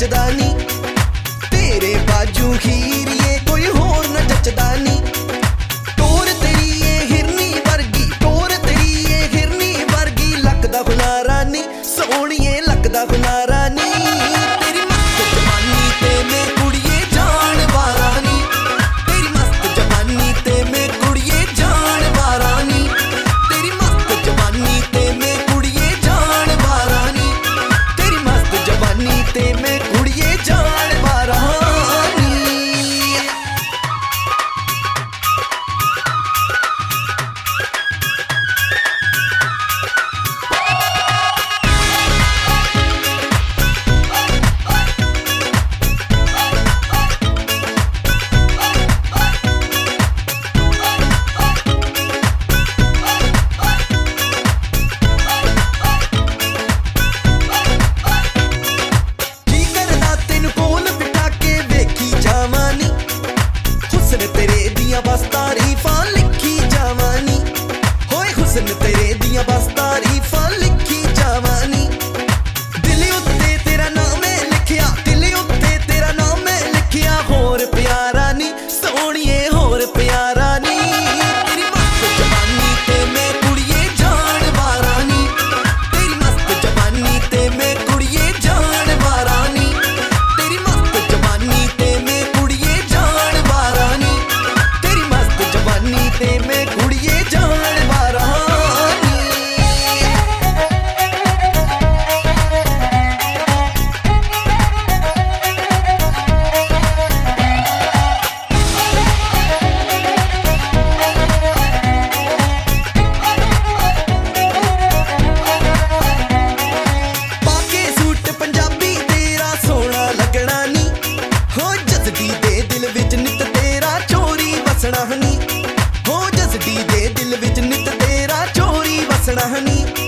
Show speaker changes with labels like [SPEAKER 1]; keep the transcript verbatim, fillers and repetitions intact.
[SPEAKER 1] जचदा नी तेरे बाजू खीरिए कोई होर न जचदा नी टोर तेरी ये हिरनी वर्गी टोर तेरी ये हिरनी वर्गी लगदा हुलारा नी सोहणिए लगदा हुलारा नी तेरी मस्त जवानी ते मैं कुड़िए जान वारा नी तेरी मस्त जवानी ते मैं कुड़िए जान वारा नी तेरी मस्त जवानी ते मैं कुड़िए जान वारा नी तेरी मस्त जवानी ते मैं कुड़िए जान वारा नी। तेरे दियां बस तारीफां लिखी जावानी होए हुस्न तेरे दियां बस तारीफां लिखी जावानी दिल उत्ते तेरा नाम है लिखिया दिल उत्ते तेरा नाम है लिखिया होर प्यारा नी सोहणिए होर प्यारा नी तेरी मस्त जवानी ते मैं कुड़िए जान वारा नी तेरी मस्त जवानी ते मैं कुड़िए जान वारा नी तेरी मस्त जवानी ते मैं कुड़िए जान वारा नी तेरी मस्त जवानी ते मैं कुड़िए जान वारा नी। पाके सूट पंजाबी तेरा सोहना लगना नी हो जसदी दे दिल विच नित तेरा चोरी वसना नी हो जसदी दे दिल विच नित तेरा चोरी वसना नी।